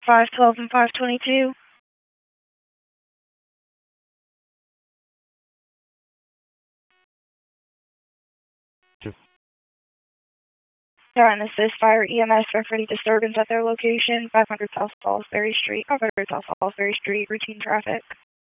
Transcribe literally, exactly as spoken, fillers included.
five twelve and five twenty-two. Trying to assist fire E M S for any disturbance at their location, five hundred South Salisbury Street, five hundred South Salisbury Street, routine traffic.